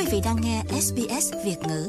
vị đang nghe SBS Việt ngữ.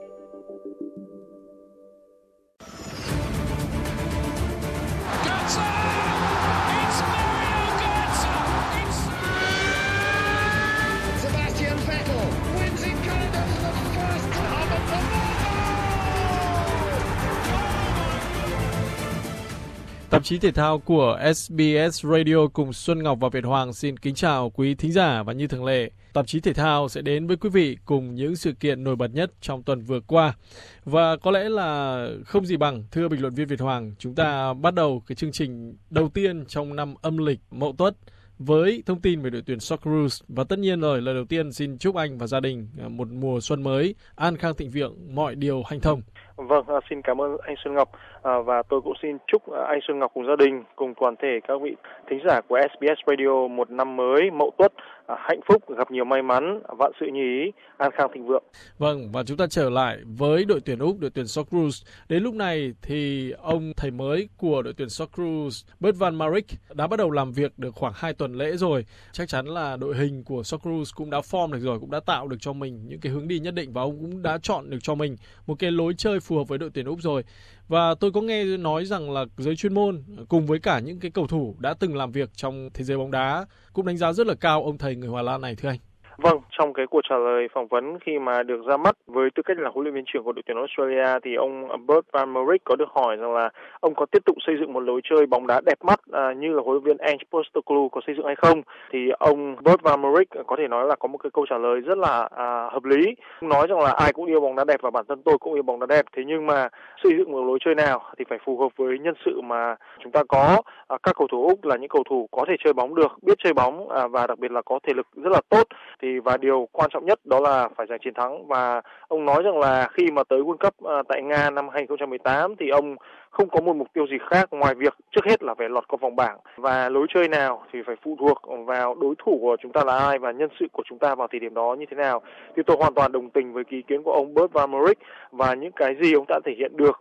Tạp chí thể thao của SBS Radio cùng Xuân Ngọc và Việt Hoàng xin kính chào quý thính giả, và như thường lệ, tạp chí thể thao sẽ đến với quý vị cùng những sự kiện nổi bật nhất trong tuần vừa qua. Và có lẽ là không gì bằng, thưa bình luận viên Việt Hoàng, chúng ta bắt đầu cái chương trình đầu tiên trong năm âm lịch Mậu Tuất với thông tin về đội tuyển Socceroos. Và tất nhiên rồi, lời đầu tiên xin chúc anh và gia đình một mùa xuân mới an khang thịnh vượng, mọi điều hanh thông. Vâng, xin cảm ơn anh Xuân Ngọc, và tôi cũng xin chúc anh Xuân Ngọc cùng gia đình, cùng toàn thể các vị thính giả của SBS Radio một năm mới Mậu Tuất hạnh phúc, gặp nhiều may mắn, vạn sự như ý, an khang thịnh vượng. Vâng, và chúng ta trở lại với đội tuyển Úc, đội tuyển Socceroos. Đến lúc này thì ông thầy mới của đội tuyển Socceroos, Bert van Marwijk, đã bắt đầu làm việc được khoảng 2 tuần lễ rồi. Chắc chắn là đội hình của Socceroos cũng đã form được rồi, cũng đã tạo được cho mình những cái hướng đi nhất định, và ông cũng đã chọn được cho mình một cái lối chơi phù hợp với đội tuyển Úc rồi. Và tôi có nghe nói rằng là giới chuyên môn cùng với cả những cái cầu thủ đã từng làm việc trong thế giới bóng đá cũng đánh giá rất là cao ông thầy người Hòa Lan này, thưa anh. Vâng, trong cái cuộc trả lời phỏng vấn khi mà được ra mắt với tư cách là huấn luyện viên trưởng của đội tuyển Australia, thì ông Bert van Marwijk có được hỏi rằng là ông có tiếp tục xây dựng một lối chơi bóng đá đẹp mắt như là huấn luyện viên Ange Postecoglou có xây dựng hay không. Thì ông Bert van Marwijk có thể nói là có một cái câu trả lời rất là hợp lý. Ông nói rằng là ai cũng yêu bóng đá đẹp và bản thân tôi cũng yêu bóng đá đẹp. Thế nhưng mà xây dựng một lối chơi nào thì phải phù hợp với nhân sự mà chúng ta có. Các cầu thủ Úc là những cầu thủ có thể chơi bóng được, biết chơi bóng, và đặc biệt là có thể lực rất là tốt. Và điều quan trọng nhất đó là phải giành chiến thắng. Và ông nói rằng là khi mà tới World Cup tại Nga năm 2018 thì ông không có một mục tiêu gì khác ngoài việc trước hết là phải lọt qua vòng bảng, và lối chơi nào thì phải phụ thuộc vào đối thủ của chúng ta là ai và nhân sự của chúng ta vào thời điểm đó như thế nào. Thì tôi hoàn toàn đồng tình với ý kiến của ông Bert van Marwijk và những cái gì ông đã thể hiện được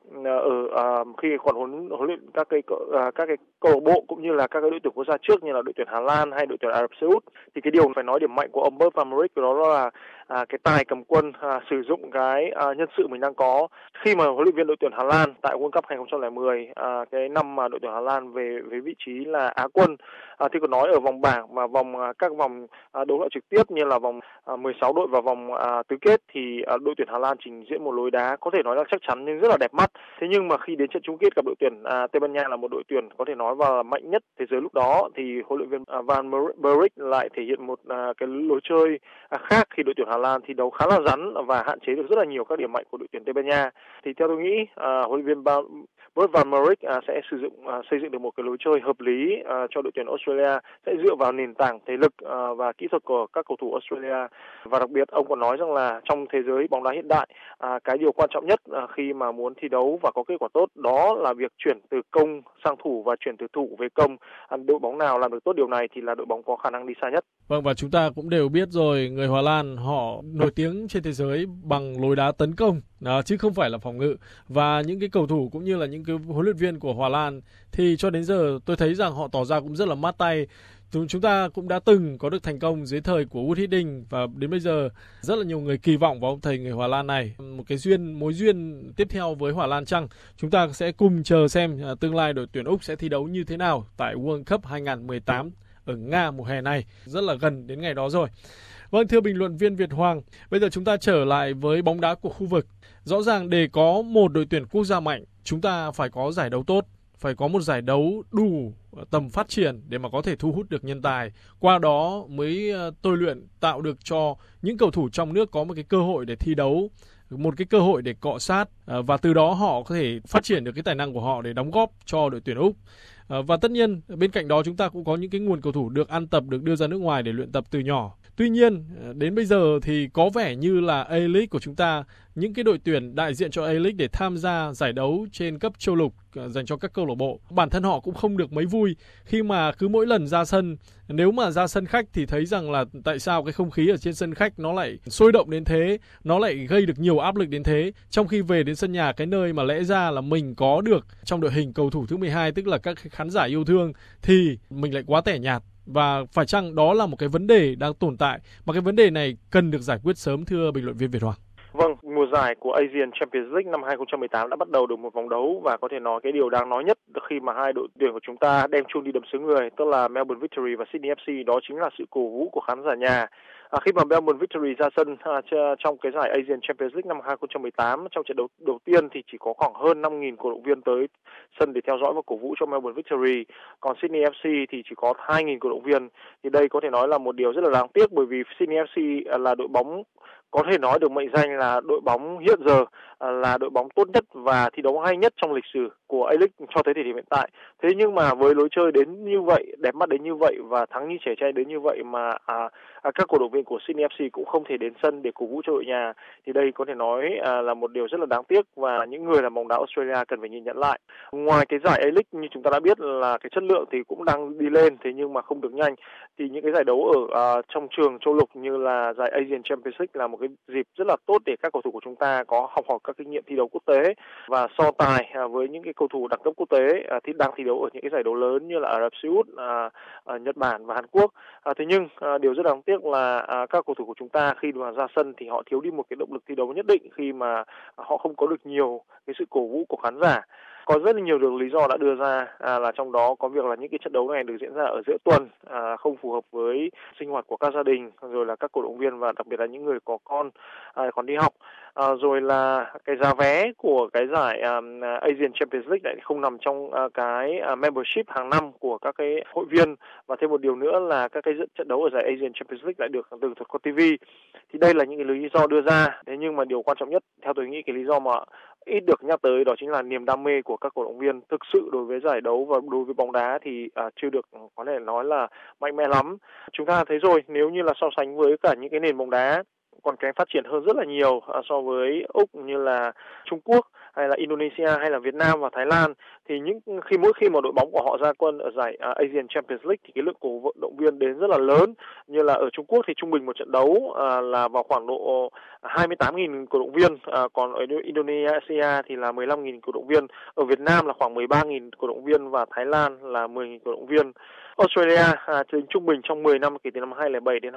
ở khi còn huấn luyện các cái câu lạc bộ cũng như là các cái đội tuyển quốc gia trước, như là đội tuyển Hà Lan hay đội tuyển Ả Rập Xê Út. Thì cái điều phải nói điểm mạnh của ông Bert van Marwijk đó là cái tài cầm quân, sử dụng cái nhân sự mình đang có. Khi mà huấn luyện viên đội tuyển Hà Lan tại World Cup 2010, cái năm mà đội tuyển Hà Lan về vị trí là Á quân, thì còn nói ở vòng bảng và các vòng đấu loại trực tiếp như là vòng 16 đội và vòng tứ kết, thì đội tuyển Hà Lan trình diễn một lối đá có thể nói là chắc chắn nhưng rất là đẹp mắt. Thế nhưng mà khi đến trận chung kết gặp đội tuyển Tây Ban Nha là một đội tuyển có thể nói là mạnh nhất thế giới lúc đó, thì huấn luyện viên Van Marwijk lại thể hiện một cái lối chơi khác khi đội tuyển Hà Lan thi đấu khá là rắn và hạn chế được rất là nhiều các điểm mạnh của đội tuyển Tây Ban Nha. Thì theo tôi nghĩ huấn luyện viên Bert van Marwijk sẽ xây dựng được một cái lối chơi hợp lý cho đội tuyển Australia, sẽ dựa vào nền tảng thể lực và kỹ thuật của các cầu thủ Australia. Và đặc biệt ông còn nói rằng là trong thế giới bóng đá hiện đại, cái điều quan trọng nhất khi mà muốn thi đấu và có kết quả tốt đó là việc chuyển từ công sang thủ và chuyển từ thủ về công. Đội bóng nào làm được tốt điều này thì là đội bóng có khả năng đi xa nhất. Vâng, và chúng ta cũng đều biết rồi, người Hòa Lan họ nổi tiếng trên thế giới bằng lối đá tấn công chứ không phải là phòng ngự. Và những cái cầu thủ cũng như là những cái huấn luyện viên của Hòa Lan thì cho đến giờ tôi thấy rằng họ tỏ ra cũng rất là mát tay. Chúng ta cũng đã từng có được thành công dưới thời của Wood Hiddink, và đến bây giờ rất là nhiều người kỳ vọng vào ông thầy người Hòa Lan này. Một cái mối duyên tiếp theo với Hòa Lan chăng? Chúng ta sẽ cùng chờ xem tương lai đội tuyển Úc sẽ thi đấu như thế nào tại World Cup 2018 ở Nga mùa hè này. Rất là gần đến ngày đó rồi. Vâng, thưa bình luận viên Việt Hoàng, bây giờ chúng ta trở lại với bóng đá của khu vực. Rõ ràng để có một đội tuyển quốc gia mạnh, chúng ta phải có giải đấu tốt, phải có một giải đấu đủ tầm phát triển để mà có thể thu hút được nhân tài. Qua đó mới tôi luyện tạo được cho những cầu thủ trong nước có một cái cơ hội để thi đấu, một cái cơ hội để cọ sát, và từ đó họ có thể phát triển được cái tài năng của họ để đóng góp cho đội tuyển Úc. Và tất nhiên bên cạnh đó chúng ta cũng có những cái nguồn cầu thủ được ăn tập, được đưa ra nước ngoài để luyện tập từ nhỏ. Tuy nhiên đến bây giờ thì có vẻ như là A-League của chúng ta, những cái đội tuyển đại diện cho A-League để tham gia giải đấu trên cấp châu lục dành cho các câu lạc bộ, bản thân họ cũng không được mấy vui khi mà cứ mỗi lần ra sân, nếu mà ra sân khách thì thấy rằng là tại sao cái không khí ở trên sân khách nó lại sôi động đến thế, nó lại gây được nhiều áp lực đến thế, trong khi về đến sân nhà, cái nơi mà lẽ ra là mình có được trong đội hình cầu thủ thứ 12, tức là các khán giả yêu thương, thì mình lại quá tẻ nhạt. Và phải chăng đó là một cái vấn đề đang tồn tại mà cái vấn đề này cần được giải quyết sớm, thưa bình luận viên Việt Hoàng? Vâng, mùa giải của Asian Champions League năm 2018 đã bắt đầu được một vòng đấu và có thể nói cái điều đáng nói nhất khi mà hai đội tuyển của chúng ta đem chuông đi đập xứ người, tức là Melbourne Victory và Sydney FC, đó chính là sự cổ vũ của khán giả nhà. Khi mà Melbourne Victory ra sân trong cái giải Asian Champions League năm 2018, trong trận đấu đầu tiên thì chỉ có khoảng hơn 5.000 cổ động viên tới sân để theo dõi và cổ vũ cho Melbourne Victory. Còn Sydney FC thì chỉ có 2.000 cổ động viên. Thì đây có thể nói là một điều rất là đáng tiếc, bởi vì Sydney FC là đội bóng có thể nói được mệnh danh là đội bóng hiện giờ là đội bóng tốt nhất và thi đấu hay nhất trong lịch sử của A-League cho tới thời điểm hiện tại. Thế nhưng mà với lối chơi đến như vậy, đẹp mắt đến như vậy và thắng như trẻ trai đến như vậy mà các cổ động viên của Sydney FC cũng không thể đến sân để cổ vũ cho đội nhà, thì đây có thể nói là một điều rất là đáng tiếc và những người làm bóng đá Australia cần phải nhìn nhận lại. Ngoài cái giải A-League như chúng ta đã biết là cái chất lượng thì cũng đang đi lên, thế nhưng mà không được nhanh, thì những cái giải đấu ở trong trường châu lục như là giải Asian Champions League là một cái dịp rất là tốt để các cầu thủ của chúng ta có học hỏi các kinh nghiệm thi đấu quốc tế và so tài với những cái cầu thủ đẳng cấp quốc tế thì đang thi đấu ở những cái giải đấu lớn như là Ả Rập Xê Út, Nhật Bản và Hàn Quốc. Thế nhưng điều rất đáng tiếc là các cầu thủ của chúng ta khi mà ra sân thì họ thiếu đi một cái động lực thi đấu nhất định khi mà họ không có được nhiều cái sự cổ vũ của khán giả. Có rất là nhiều đường lý do đã đưa ra, là trong đó có việc là những cái trận đấu này được diễn ra ở giữa tuần, không phù hợp với sinh hoạt của các gia đình, rồi là các cổ động viên và đặc biệt là những người có con còn đi học, rồi là cái giá vé của cái giải Asian Champions League lại không nằm trong cái membership hàng năm của các cái hội viên, và thêm một điều nữa là các cái trận đấu ở giải Asian Champions League lại được tường thuật qua TV. Thì đây là những cái lý do đưa ra, thế nhưng mà điều quan trọng nhất theo tôi nghĩ cái lý do mà ít được nhắc tới đó chính là niềm đam mê của các cổ động viên thực sự đối với giải đấu và đối với bóng đá thì chưa được có thể nói là mạnh mẽ lắm. Chúng ta thấy rồi, nếu như là so sánh với cả những cái nền bóng đá còn kém phát triển hơn rất là nhiều so với Úc như là Trung Quốc hay là Indonesia hay là Việt Nam và Thái Lan, thì mỗi khi một đội bóng của họ ra quân ở giải Asian Champions League thì cái lượng cổ động viên đến rất là lớn. Như là ở Trung Quốc thì trung bình một trận đấu là vào khoảng độ 28.000 cổ động viên, còn ở Indonesia thì là 15.000 cổ động viên, ở Việt Nam là khoảng 13.000 cổ động viên và Thái Lan là 10.000 cổ động viên. Australia tính trung bình trong 10 năm kể từ năm 2007 đến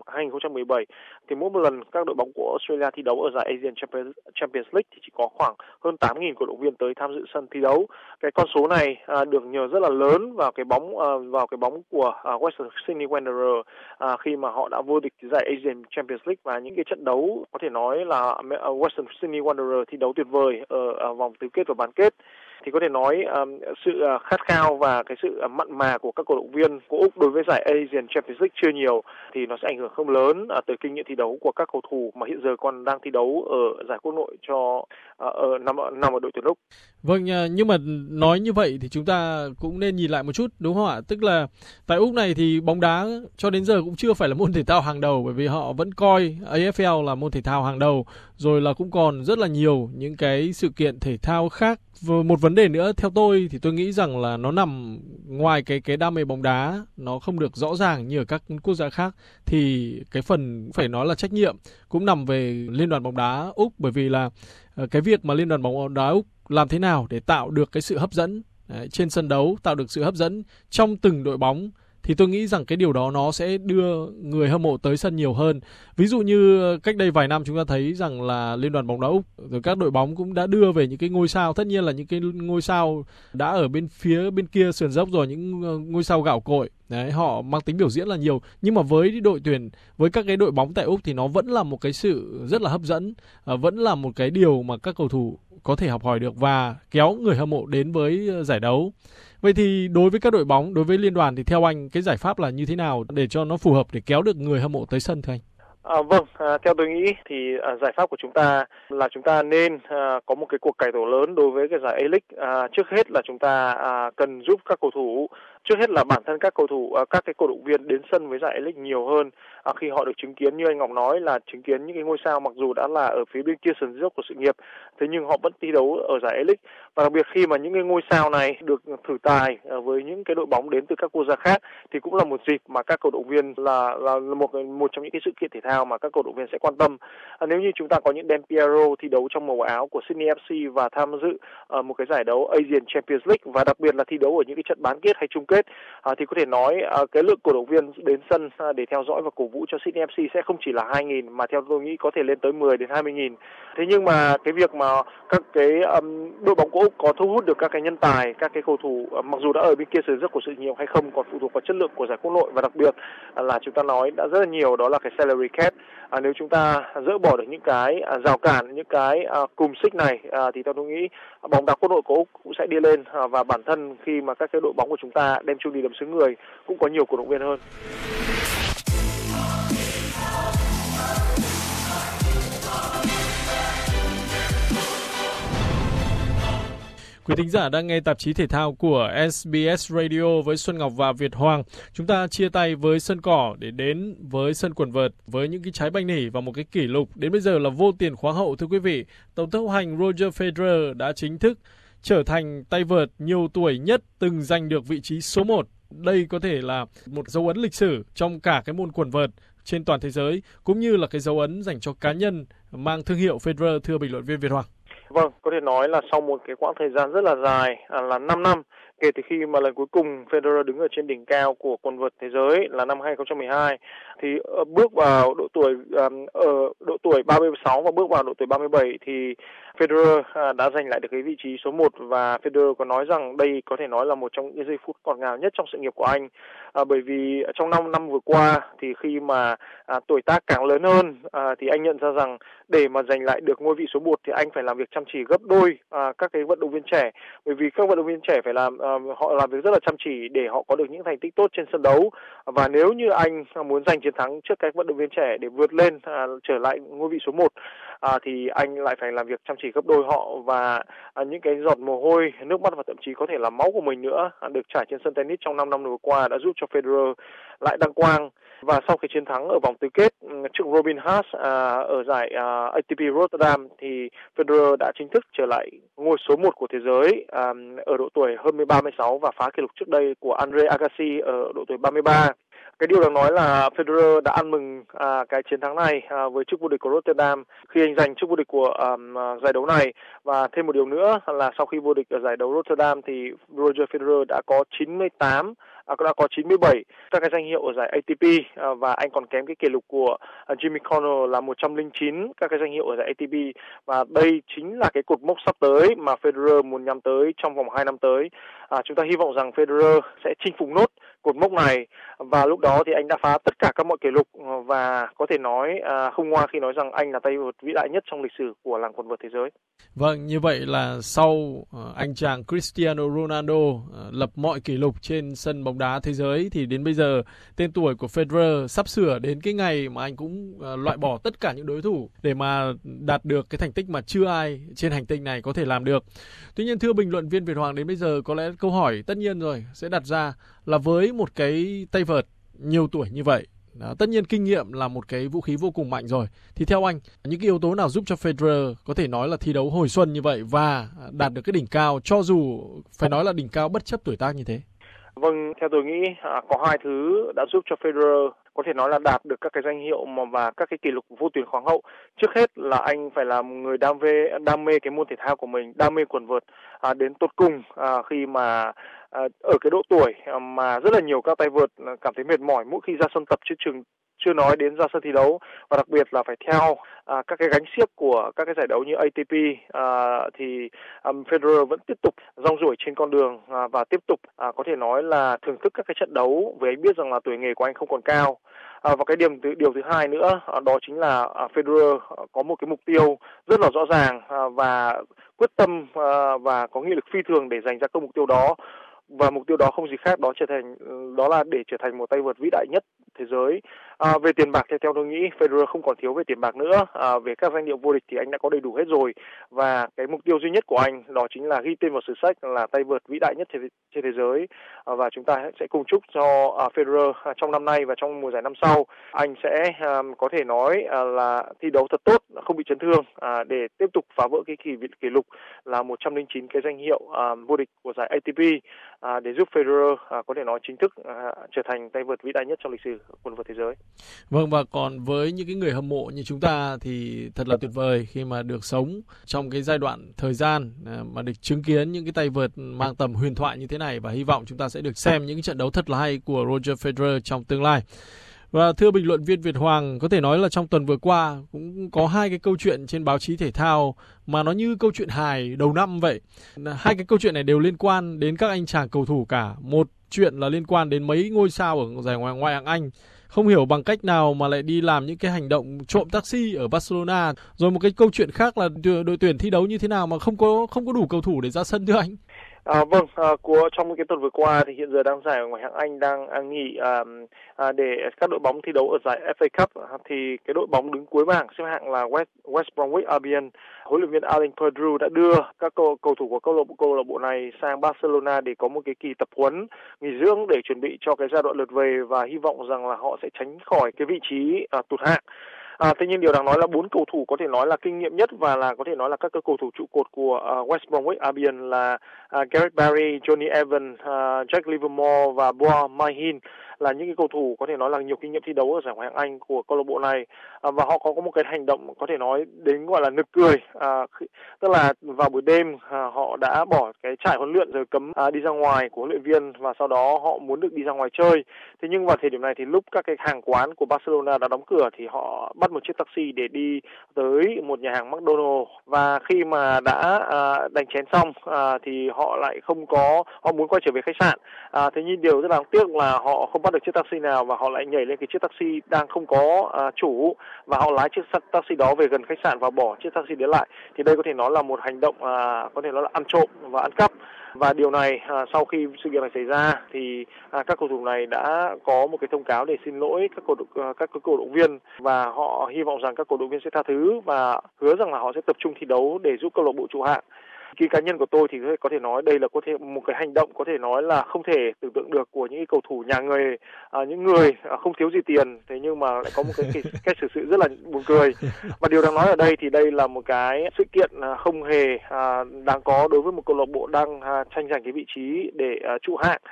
2017 thì mỗi một lần các đội bóng của Australia thi đấu ở giải Asian Champions League thì chỉ có khoảng hơn 8.000 cổ động viên tới tham dự sân thi đấu. Cái con số này được nhờ rất là lớn vào cái bóng của Western Sydney Wanderers khi mà họ đã vô địch giải Asian Champions League, và những cái trận đấu có thể nói là Western Sydney Wanderers thi đấu tuyệt vời ở vòng tứ kết và bán kết. Thì có thể nói sự khát khao và cái sự mặn mà của các cổ động viên của Úc đối với giải Asian Champions League chưa nhiều thì nó sẽ ảnh hưởng không lớn tới kinh nghiệm thi đấu của các cầu thủ mà hiện giờ còn đang thi đấu ở giải quốc nội cho nằm ở đội tuyển Úc. Vâng, nhưng mà nói như vậy thì chúng ta cũng nên nhìn lại một chút, đúng không ạ? Tức là tại Úc này thì bóng đá cho đến giờ cũng chưa phải là môn thể thao hàng đầu, bởi vì họ vẫn coi AFL là môn thể thao hàng đầu, rồi là cũng còn rất là nhiều những cái sự kiện thể thao khác. Một vấn đề nữa theo tôi thì tôi nghĩ rằng là nó nằm ngoài cái đam mê bóng đá, nó không được rõ ràng như ở các quốc gia khác, thì cái phần phải nói là trách nhiệm cũng nằm về Liên đoàn bóng đá Úc, bởi vì là cái việc mà Liên đoàn bóng đá Úc làm thế nào để tạo được cái sự hấp dẫn trên sân đấu, tạo được sự hấp dẫn trong từng đội bóng, thì tôi nghĩ rằng cái điều đó nó sẽ đưa người hâm mộ tới sân nhiều hơn. Ví dụ như cách đây vài năm chúng ta thấy rằng là Liên đoàn bóng đá Úc rồi các đội bóng cũng đã đưa về những cái ngôi sao, tất nhiên là những cái ngôi sao đã ở bên kia sườn dốc rồi, những ngôi sao gạo cội. Đấy, họ mang tính biểu diễn là nhiều, nhưng mà với đội tuyển, với các cái đội bóng tại Úc thì nó vẫn là một cái sự rất là hấp dẫn, vẫn là một cái điều mà các cầu thủ có thể học hỏi được và kéo người hâm mộ đến với giải đấu. Vậy thì đối với các đội bóng, đối với liên đoàn thì theo anh cái giải pháp là như thế nào để cho nó phù hợp để kéo được người hâm mộ tới sân thưa anh? Vâng, theo tôi nghĩ thì giải pháp của chúng ta là chúng ta nên có một cái cuộc cải tổ lớn đối với cái giải A-League. Trước hết là chúng ta cần giúp các cầu thủ, trước hết là bản thân các cầu thủ, các cái cổ động viên đến sân với giải A-League nhiều hơn, khi họ được chứng kiến như anh Ngọc nói là chứng kiến những cái ngôi sao mặc dù đã là ở phía bên kia sườn dốc của sự nghiệp, thế nhưng họ vẫn thi đấu ở giải A-League, và đặc biệt khi mà những cái ngôi sao này được thử tài với những cái đội bóng đến từ các quốc gia khác thì cũng là một dịp mà các cổ động viên là một trong những cái sự kiện thể thao mà các cổ động viên sẽ quan tâm. Nếu như chúng ta có những Dan Piero thi đấu trong màu áo của Sydney FC và tham dự một cái giải đấu Asian Champions League, và đặc biệt là thi đấu ở những cái trận bán kết hay chung kết kết thì có thể nói cái lượng cổ động viên đến sân để theo dõi và cổ vũ cho Sydney FC sẽ không chỉ là 2.000 mà theo tôi nghĩ có thể lên tới 10 đến 20.000. Thế nhưng mà cái việc mà các cái đội bóng của Úc có thu hút được các cái nhân tài, các cái cầu thủ mặc dù đã ở bên kia sử rất của sự nhiều hay không còn phụ thuộc vào chất lượng của giải quốc nội, và đặc biệt là chúng ta nói đã rất là nhiều đó là cái salary cap. Nếu chúng ta dỡ bỏ được những cái rào cản, những cái cùm xích này thì theo tôi nghĩ bóng đá quốc nội của Úc cũng sẽ đi lên, và bản thân khi mà các cái đội bóng của chúng ta đem chung đi đấm xứ người cũng có nhiều cổ động viên hơn. Quý thính giả đang nghe tạp chí thể thao của SBS Radio với Xuân Ngọc và Việt Hoàng. Chúng ta chia tay với sân cỏ để đến với sân quần vợt với những cái trái banh nỉ và một cái kỷ lục đến bây giờ là vô tiền khoáng hậu, thưa quý vị. Tổng tốc hành Roger Federer đã chính thức trở thành tay vợt nhiều tuổi nhất từng giành được vị trí số 1. Đây có thể là một dấu ấn lịch sử trong cả cái môn quần vợt trên toàn thế giới, cũng như là cái dấu ấn dành cho cá nhân mang thương hiệu Federer, thưa bình luận viên Việt Hoàng. Vâng, có thể nói là sau một cái quãng thời gian rất là dài, là 5 năm kể từ khi mà lần cuối cùng Federer đứng ở trên đỉnh cao của quần vợt thế giới là năm 2012, thì bước vào độ tuổi ở độ tuổi 36 và bước vào độ tuổi 37 thì Federer đã giành lại được cái vị trí số 1, và Federer có nói rằng đây có thể nói là một trong những giây phút ngọt ngào nhất trong sự nghiệp của anh, bởi vì trong 5 năm vừa qua thì khi mà tuổi tác càng lớn hơn thì anh nhận ra rằng để mà giành lại được ngôi vị số 1 thì anh phải làm việc chăm chỉ gấp đôi các cái vận động viên trẻ, bởi vì các vận động viên trẻ phải làm họ làm việc rất là chăm chỉ để họ có được những thành tích tốt trên sân đấu, và nếu như anh muốn giành chiến thắng trước các vận động viên trẻ để vượt lên trở lại ngôi vị số 1 thì anh lại phải làm việc chăm chỉ gấp đôi họ, và những cái giọt mồ hôi, nước mắt và thậm chí có thể là máu của mình nữa được trải trên sân tennis trong 5 năm vừa qua đã giúp cho Federer lại đăng quang. Và sau cái chiến thắng ở vòng tứ kết trước Robin Haas ở giải ATP Rotterdam thì Federer đã chính thức trở lại ngôi số 1 của thế giới ở độ tuổi hơn 36 và phá kỷ lục trước đây của Andre Agassi ở độ tuổi 33. Cái điều đáng nói là Federer đã ăn mừng cái chiến thắng này với chức vô địch của Rotterdam khi anh giành chức vô địch của giải đấu này, và thêm một điều nữa là sau khi vô địch ở giải đấu Rotterdam thì Roger Federer đã có 97 các cái danh hiệu ở giải ATP, và anh còn kém cái kỷ lục của Jimmy Connor là 109 các cái danh hiệu ở giải ATP, và đây chính là cái cột mốc sắp tới mà Federer muốn nhắm tới trong vòng 2 năm tới. Chúng ta hy vọng rằng Federer sẽ chinh phục nốt cột mốc này, và lúc đó thì anh đã phá tất cả các mọi kỷ lục, và có thể nói không ngoa khi nói rằng anh là tay vợt vĩ đại nhất trong lịch sử của làng quần vợt thế giới. Vâng, như vậy là sau anh chàng Cristiano Ronaldo lập mọi kỷ lục trên sân bóng đá thế giới thì đến bây giờ tên tuổi của Federer sắp sửa đến cái ngày mà anh cũng loại bỏ tất cả những đối thủ để mà đạt được cái thành tích mà chưa ai trên hành tinh này có thể làm được. Tuy nhiên thưa bình luận viên Việt Hoàng, đến bây giờ có lẽ câu hỏi tất nhiên rồi sẽ đặt ra là với một cái tay vợt nhiều tuổi như vậy, tất nhiên kinh nghiệm là một cái vũ khí vô cùng mạnh rồi, thì theo anh những cái yếu tố nào giúp cho Federer có thể nói là thi đấu hồi xuân như vậy và đạt được cái đỉnh cao, cho dù phải nói là đỉnh cao bất chấp tuổi tác như thế? Vâng, theo tôi nghĩ có hai thứ đã giúp cho Federer có thể nói là đạt được các cái danh hiệu và các cái kỷ lục vô tuyến khoáng hậu. Trước hết là anh phải là một người đam mê cái môn thể thao của mình, đam mê quần vợt đến tột cùng, khi mà ở cái độ tuổi mà rất là nhiều các tay vợt cảm thấy mệt mỏi mỗi khi ra sân tập chưa nói đến ra sân thi đấu, và đặc biệt là phải theo các cái gánh xiếc của các cái giải đấu như ATP, thì Federer vẫn tiếp tục rong ruổi trên con đường và tiếp tục có thể nói là thưởng thức các cái trận đấu, vì anh biết rằng là tuổi nghề của anh không còn cao. Và cái điều thứ hai nữa đó chính là Federer có một cái mục tiêu rất là rõ ràng và quyết tâm và có nghị lực phi thường để giành ra cái mục tiêu đó. Và mục tiêu đó không gì khác đó là để trở thành một tay vợt vĩ đại nhất thế giới. Về tiền bạc thì theo tôi nghĩ Federer không còn thiếu về tiền bạc nữa. Về các danh hiệu vô địch thì anh đã có đầy đủ hết rồi, và cái mục tiêu duy nhất của anh đó chính là ghi tên vào sử sách là tay vợt vĩ đại nhất trên thế giới. Và chúng ta sẽ cùng chúc cho Federer trong năm nay và trong mùa giải năm sau anh sẽ có thể nói là thi đấu thật tốt, không bị chấn thương, để tiếp tục phá vỡ cái kỷ lục là 109 cái danh hiệu vô địch của giải ATP, để giúp Federer có thể nói chính thức trở thành tay vợt vĩ đại nhất trong lịch sử. quần vợt thế giới. Vâng, và còn với những cái người hâm mộ như chúng ta thì thật là tuyệt vời khi mà được sống trong cái giai đoạn thời gian mà được chứng kiến những cái tay vợt mang tầm huyền thoại như thế này, và hy vọng chúng ta sẽ được xem những cái trận đấu thật là hay của Roger Federer trong tương lai. Và thưa bình luận viên Việt Hoàng, có thể nói là trong tuần vừa qua cũng có hai cái câu chuyện trên báo chí thể thao mà nó như câu chuyện hài đầu năm vậy. Hai cái câu chuyện này đều liên quan đến các anh chàng cầu thủ cả. Một chuyện là liên quan đến mấy ngôi sao ở giải Ngoại hạng Anh, không hiểu bằng cách nào mà lại đi làm những cái hành động trộm taxi ở Barcelona. Rồi một cái câu chuyện khác là đội tuyển thi đấu như thế nào mà không có đủ cầu thủ để ra sân thưa anh. Trong cái tuần vừa qua thì hiện giờ đang giải Ngoại hạng Anh đang nghỉ để các đội bóng thi đấu ở giải FA Cup, thì cái đội bóng đứng cuối bảng xếp hạng là West Bromwich Albion. Huấn luyện viên Alan Pardew đã đưa các cầu thủ của câu lạc bộ này sang Barcelona để có một cái kỳ tập huấn nghỉ dưỡng để chuẩn bị cho cái giai đoạn lượt về, và hy vọng rằng là họ sẽ tránh khỏi cái vị trí tụt hạng. Tuy nhiên điều đáng nói là 4 cầu thủ có thể nói là kinh nghiệm nhất và là có thể nói là các cầu thủ trụ cột của West Bromwich Albion là Gareth Barry, Jonny Evans, Jack Livermore và Boa Mahin là những cái cầu thủ có thể nói là nhiều kinh nghiệm thi đấu ở giải Ngoại hạng Anh của câu lạc bộ này, và họ có một cái hành động có thể nói đến gọi là nực cười, tức là vào buổi đêm họ đã bỏ cái trại huấn luyện rồi cấm đi ra ngoài của huấn luyện viên, và sau đó họ muốn được đi ra ngoài chơi. Thế nhưng vào thời điểm này thì lúc các cái hàng quán của Barcelona đã đóng cửa thì họ bắt một chiếc taxi để đi tới một nhà hàng McDonald's, và khi mà đã đánh chén xong thì họ lại họ muốn quay trở về khách sạn. Thế nhưng điều rất đáng tiếc là họ không bắt được chiếc taxi nào, và họ lại nhảy lên cái chiếc taxi đang không có chủ, và họ lái chiếc taxi đó về gần khách sạn và bỏ chiếc taxi đấy lại. Thì đây có thể nói là một hành động có thể nói là ăn trộm và ăn cắp. Và điều này sau khi sự việc này xảy ra thì các cầu thủ này đã có một cái thông cáo để xin lỗi các cổ động viên, và họ hy vọng rằng các cổ động viên sẽ tha thứ và hứa rằng là họ sẽ tập trung thi đấu để giúp câu lạc bộ trụ hạng. Cái cá nhân của tôi thì có thể nói đây là có thể một cái hành động có thể nói là không thể tưởng tượng được của những cầu thủ nhà nghề, những người không thiếu gì tiền, thế nhưng mà lại có một cái cách xử sự rất là buồn cười. Và điều đáng nói ở đây thì đây là một cái sự kiện không hề đáng có đối với một câu lạc bộ đang tranh giành cái vị trí để trụ hạng.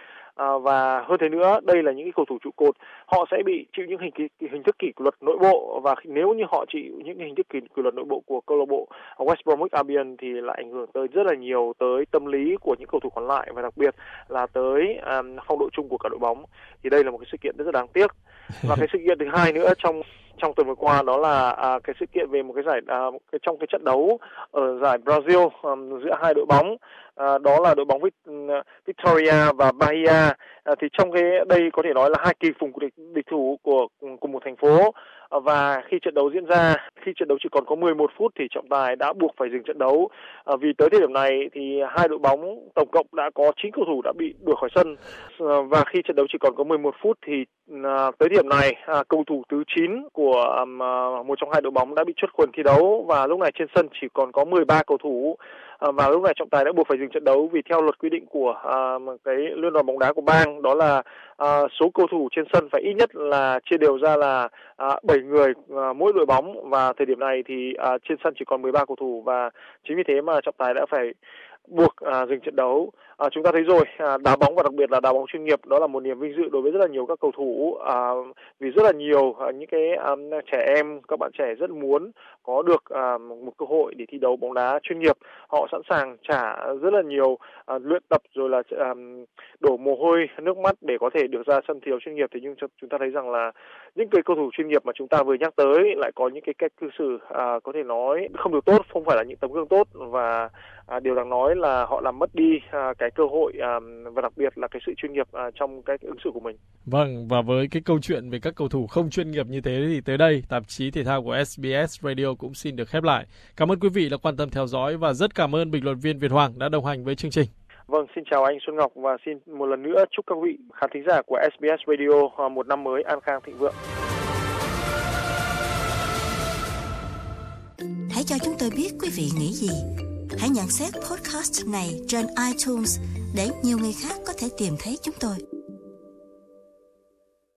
Và hơn thế nữa, đây là những cái cầu thủ trụ cột, họ sẽ bị chịu những hình thức kỷ luật nội bộ, và nếu như họ chịu những hình thức kỷ luật nội bộ của câu lạc bộ West Bromwich Albion thì lại ảnh hưởng tới rất là nhiều tới tâm lý của những cầu thủ còn lại, và đặc biệt là tới phong độ chung của cả đội bóng. Thì đây là một cái sự kiện rất đáng tiếc. Và cái sự kiện thứ hai nữa trong tuần vừa qua đó là cái sự kiện về một cái giải trong cái trận đấu ở giải Brazil giữa hai đội bóng, đó là đội bóng Vitória và Bahia. Thì trong đây có thể nói là hai kỳ phùng địch thủ của cùng một thành phố, và khi trận đấu diễn ra, khi trận đấu chỉ còn có 11 phút thì trọng tài đã buộc phải dừng trận đấu, vì tới thời điểm này thì hai đội bóng tổng cộng đã có 9 cầu thủ đã bị đuổi khỏi sân, và khi trận đấu chỉ còn có 11 phút thì tới điểm này cầu thủ thứ 9 của một trong hai đội bóng đã bị truất khuẩn thi đấu, và lúc này trên sân chỉ còn có 13 cầu thủ. Và lúc này trọng tài đã buộc phải dừng trận đấu vì theo luật quy định của cái liên đoàn bóng đá của bang, đó là số cầu thủ trên sân phải ít nhất là chia đều ra là 7 người mỗi đội bóng, và thời điểm này thì trên sân chỉ còn 13 cầu thủ, và chính vì thế mà trọng tài đã phải buộc dừng trận đấu. Chúng ta thấy rồi, đá bóng và đặc biệt là đá bóng chuyên nghiệp đó là một niềm vinh dự đối với rất là nhiều các cầu thủ, vì rất là nhiều những cái trẻ em, các bạn trẻ rất muốn có được một cơ hội để thi đấu bóng đá chuyên nghiệp. Họ sẵn sàng trả rất là nhiều luyện tập rồi là đổ mồ hôi nước mắt để có thể được ra sân thi đấu chuyên nghiệp. Thế nhưng chúng ta thấy rằng là những cái cầu thủ chuyên nghiệp mà chúng ta vừa nhắc tới lại có những cái cách cư xử có thể nói không được tốt, không phải là những tấm gương tốt, và điều đáng nói là họ làm mất đi cái cơ hội và đặc biệt là cái sự chuyên nghiệp trong cái ứng xử của mình. Vâng, và với cái câu chuyện về các cầu thủ không chuyên nghiệp như thế thì tới đây tạp chí thể thao của SBS Radio cũng xin được khép lại. Cảm ơn quý vị đã quan tâm theo dõi và rất cảm ơn bình luận viên Việt Hoàng đã đồng hành với chương trình. Vâng, xin chào anh Xuân Ngọc và xin một lần nữa chúc các vị khán thính giả của SBS Radio một năm mới an khang thịnh vượng. Hãy cho chúng tôi biết quý vị nghĩ gì. Hãy nhận xét podcast này trên iTunes để nhiều người khác có thể tìm thấy chúng tôi.